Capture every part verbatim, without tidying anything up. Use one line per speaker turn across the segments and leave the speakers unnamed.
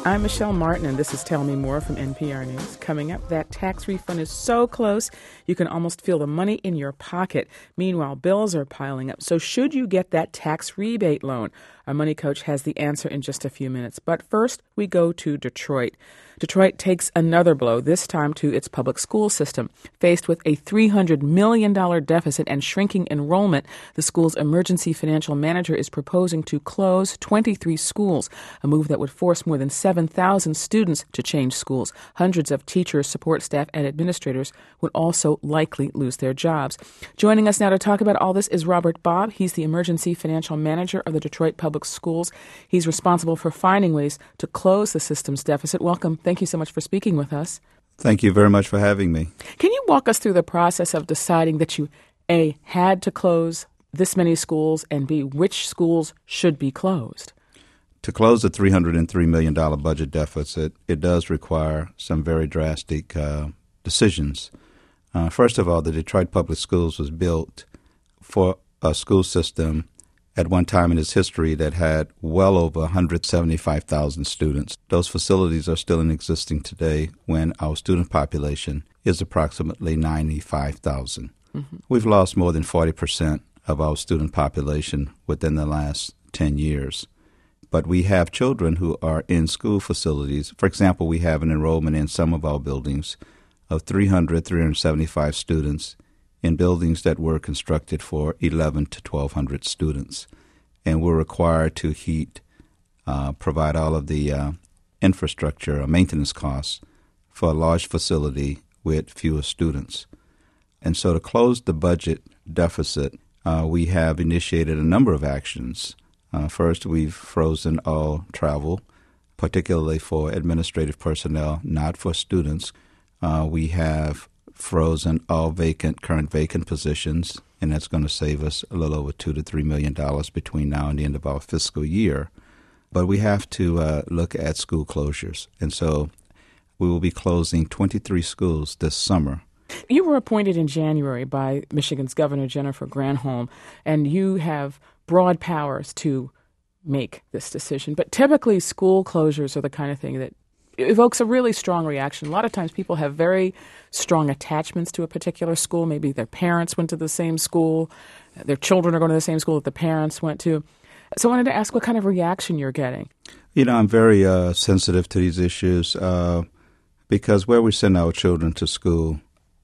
I'm Michelle Martin, and this is Tell Me More from N P R News. Coming up, that tax refund is so close, you can almost feel the money in your pocket. Meanwhile, bills are piling up. So should you get that tax rebate loan? Our money coach has the answer in just a few minutes. But first, we go to Detroit. Detroit takes another blow, this time to its public school system. Faced with a three hundred million dollars deficit and shrinking enrollment, the school's emergency financial manager is proposing to close twenty-three schools, a move that would force more than seven thousand students to change schools. Hundreds of teachers, support staff, and administrators would also likely lose their jobs. Joining us now to talk about all this is Robert Bobb. He's the emergency financial manager of the Detroit Public Schools. He's responsible for finding ways to close the system's deficit. Welcome. Thank you so much for speaking with us.
Thank you very much for having me.
Can you walk us through the process of deciding that you, A, had to close this many schools, and B, which schools should be closed?
To close the three hundred three million dollars budget deficit, it does require some very drastic uh, decisions. Uh, first of all, the Detroit Public Schools was built for a school system at one time in its history that had well over one hundred seventy-five thousand students. Those facilities are still in existence today when our student population is approximately ninety-five thousand. Mm-hmm. We've lost more than forty percent of our student population within the last ten years. But we have children who are in school facilities. For example, we have an enrollment in some of our buildings of three hundred, three hundred seventy-five students in buildings that were constructed for eleven to twelve hundred students. And we're required to heat, uh, provide all of the uh, infrastructure or maintenance costs for a large facility with fewer students. And so to close the budget deficit, uh, we have initiated a number of actions. Uh, first, we've frozen all travel, particularly for administrative personnel, not for students. Uh, we have frozen all vacant, current vacant positions, and that's going to save us a little over two to three million dollars between now and the end of our fiscal year. But we have to uh, look at school closures, and so we will be closing twenty-three schools this summer.
You were appointed in January by Michigan's Governor Jennifer Granholm, and you have broad powers to make this decision. But typically, school closures are the kind of thing that evokes a really strong reaction. A lot of times people have very strong attachments to a particular school. Maybe their parents went to the same school. Their children are going to the same school that the parents went to. So I wanted to ask what kind of reaction you're getting.
You know, I'm very uh, sensitive to these issues uh, because where we send our children to school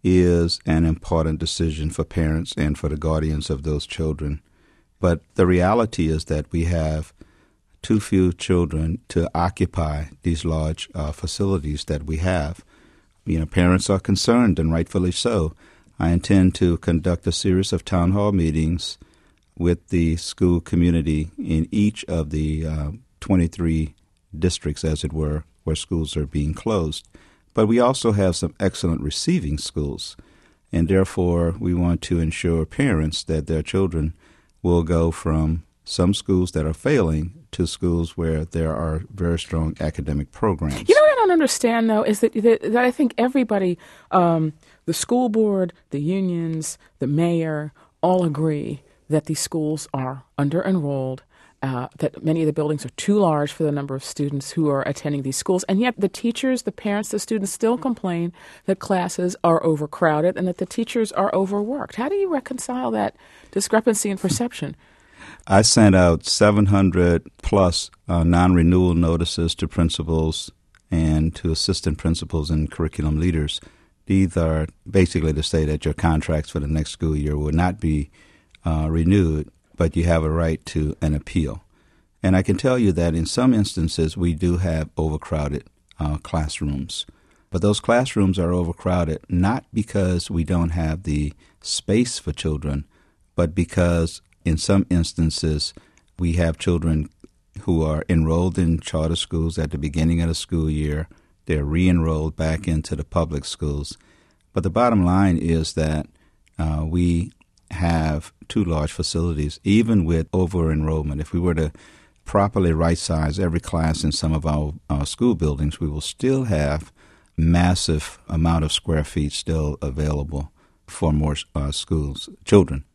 is an important decision for parents and for the guardians of those children. But the reality is that we have too few children to occupy these large uh, facilities that we have. You know, parents are concerned, and rightfully so. I intend to conduct a series of town hall meetings with the school community in each of the uh, twenty-three districts, as it were, where schools are being closed. But we also have some excellent receiving schools, and therefore we want to ensure parents that their children will go from some schools that are failing to schools where there are very strong academic programs.
You know what I don't understand, though, is that, that, that I think everybody, um, the school board, the unions, the mayor, all agree that these schools are under-enrolled, uh, that many of the buildings are too large for the number of students who are attending these schools. And yet the teachers, the parents, the students still complain that classes are overcrowded and that the teachers are overworked. How do you reconcile that discrepancy in perception?
I sent out seven hundred plus uh, non-renewal notices to principals and to assistant principals and curriculum leaders. These are basically to say that your contracts for the next school year will not be uh, renewed, but you have a right to an appeal. And I can tell you that in some instances we do have overcrowded uh, classrooms. But those classrooms are overcrowded not because we don't have the space for children, but because in some instances, we have children who are enrolled in charter schools at the beginning of the school year. They're re-enrolled back into the public schools. But the bottom line is that uh, we have too large facilities, even with over-enrollment. If we were to properly right-size every class in some of our, our school buildings, we will still have massive amount of square feet still available for more uh, schools, children.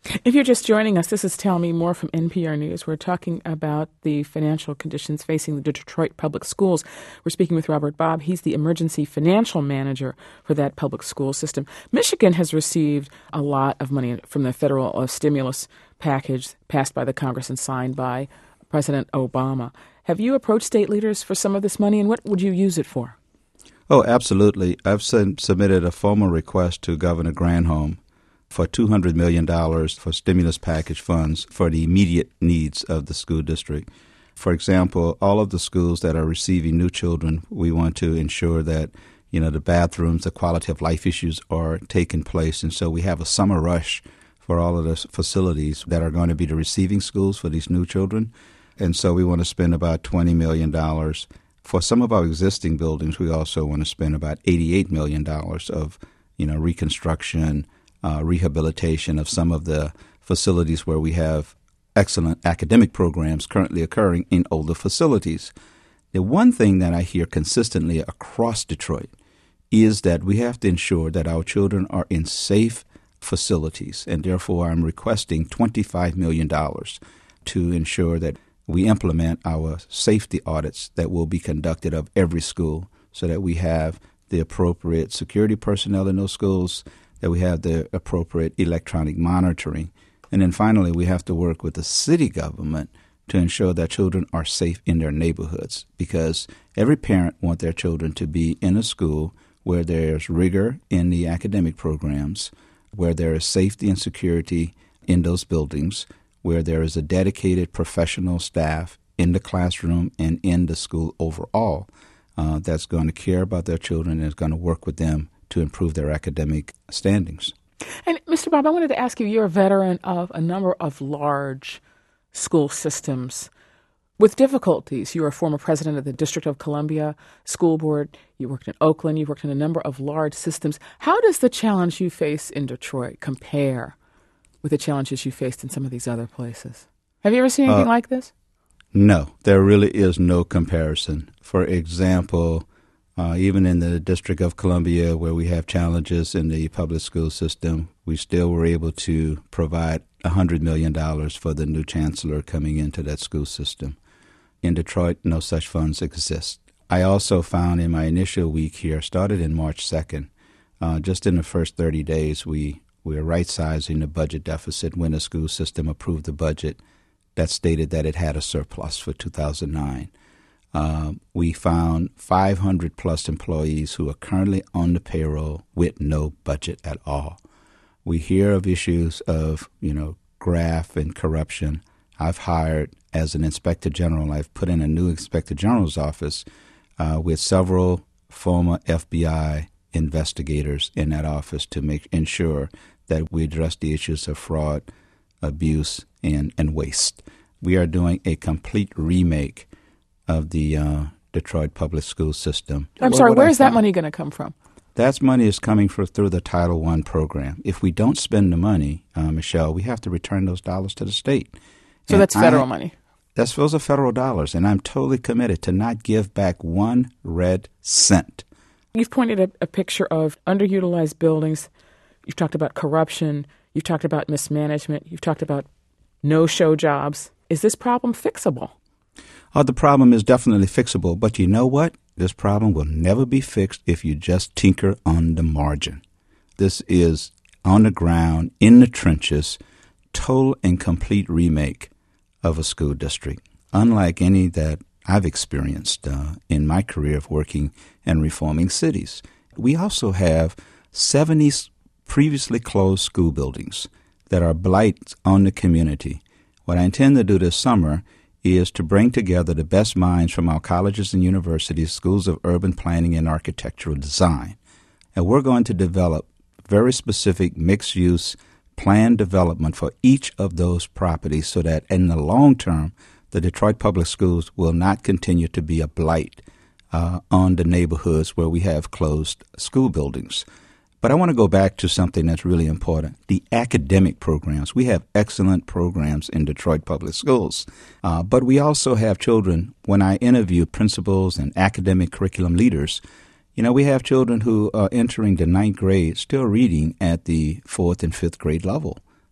If you're just joining us, this is Tell Me More from N P R News. We're talking about the financial conditions facing the Detroit Public Schools. We're speaking with Robert Bobb. He's the emergency financial manager for that public school system. Michigan has received a lot of money from the federal uh, stimulus package passed by the Congress and signed by President Obama. Have you approached state leaders for some of this money, and what would you use it for?
Oh, absolutely. I've sent, submitted a formal request to Governor Granholm for two hundred million dollars for stimulus package funds for the immediate needs of the school district. For example, all of the schools that are receiving new children, we want to ensure that, you know, the bathrooms, the quality of life issues are taking place. And so we have a summer rush for all of the facilities that are going to be the receiving schools for these new children. And so we want to spend about twenty million dollars. For some of our existing buildings, we also want to spend about eighty-eight million dollars of, you know, reconstruction, Uh, rehabilitation of some of the facilities where we have excellent academic programs currently occurring in older facilities. The one thing that I hear consistently across Detroit is that we have to ensure that our children are in safe facilities, and therefore I'm requesting twenty-five million dollars to ensure that we implement our safety audits that will be conducted of every school so that we have the appropriate security personnel in those schools, that we have the appropriate electronic monitoring. And then finally, we have to work with the city government to ensure that children are safe in their neighborhoods, because every parent wants their children to be in a school where there's rigor in the academic programs, where there is safety and security in those buildings, where there is a dedicated professional staff in the classroom and in the school overall uh, that's going to care about their children and is going to work with them to improve their academic standings.
And Mister Bobb, I wanted to ask you, you're a veteran of a number of large school systems with difficulties. You were a former president of the District of Columbia School Board. You worked in Oakland. You worked in a number of large systems. How does the challenge you face in Detroit compare with the challenges you faced in some of these other places? Have you ever seen anything uh, like this?
No, there really is no comparison. For example, Uh, even in the District of Columbia, where we have challenges in the public school system, we still were able to provide one hundred million dollars for the new chancellor coming into that school system. In Detroit, no such funds exist. I also found in my initial week here, started in March second, uh, just in the first thirty days, we, we were right-sizing the budget deficit when the school system approved the budget that stated that it had a surplus for two thousand nine. Uh, we found five hundred plus employees who are currently on the payroll with no budget at all. We hear of issues of, you know, graft and corruption. I've hired, as an inspector general, I've put in a new inspector general's office uh, with several former F B I investigators in that office to make ensure that we address the issues of fraud, abuse, and, and waste. We are doing a complete remake of the uh, Detroit public school system.
I'm
what,
sorry,
what
where
I
is that
found, money
going to come from?
That money is coming for, through the Title One program. If we don't spend the money, uh, Michelle, we have to return those dollars to the state.
So
and
that's federal
I,
money?
That's those are federal dollars, and I'm totally committed to not give back one red cent.
You've pointed at a picture of underutilized buildings. You've talked about corruption. You've talked about mismanagement. You've talked about no-show jobs. Is this problem fixable?
Oh, the problem is definitely fixable, but you know what? This problem will never be fixed if you just tinker on the margin. This is on the ground, in the trenches, total and complete remake of a school district, unlike any that I've experienced uh, in my career of working and reforming cities. We also have seventy previously closed school buildings that are blights on the community. What I intend to do this summer is to bring together the best minds from our colleges and universities, schools of urban planning and architectural design. And we're going to develop very specific mixed-use plan development for each of those properties so that in the long term, the Detroit Public Schools will not continue to be a blight uh, on the neighborhoods where we have closed school buildings. But I want to go back to something that's really important, the academic programs. We have excellent programs in Detroit Public Schools, uh, but we also have children. When I interview principals and academic curriculum leaders, you know, we have children who are entering the ninth grade still reading at the fourth and fifth grade level.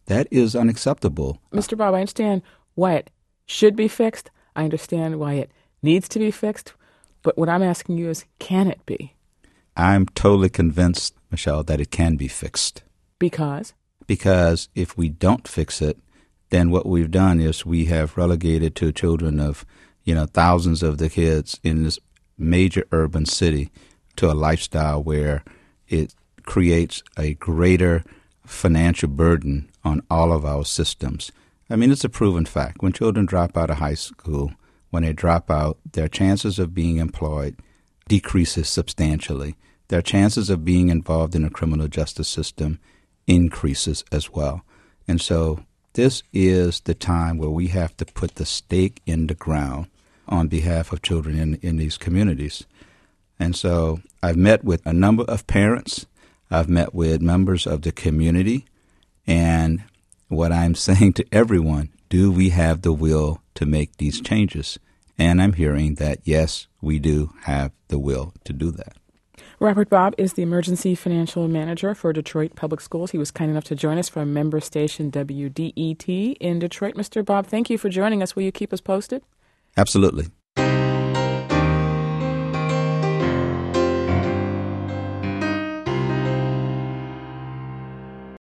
That is unacceptable.
Mister Bob, I understand why it should be fixed. I understand why it needs to be fixed. But what I'm asking you is, can it be?
I'm totally convinced, Michelle, that it can be fixed.
Because?
Because if we don't fix it, then what we've done is we have relegated to children of, you know, thousands of the kids in this major urban city to a lifestyle where it creates a greater financial burden on all of our systems. I mean, it's a proven fact. When children drop out of high school, when they drop out, their chances of being employed decreases substantially. Their chances of being involved in the criminal justice system increases as well. And so this is the time where we have to put the stake in the ground on behalf of children in, in these communities. And so I've met with a number of parents. I've met with members of the community. And what I'm saying to everyone, do we have the will to make these changes? And I'm hearing that, yes, we do have the will to do that.
Robert Bobb is the Emergency Financial Manager for Detroit Public Schools. He was kind enough to join us from member station W D E T in Detroit. Mister Bobb, thank you for joining us. Will you keep us posted?
Absolutely.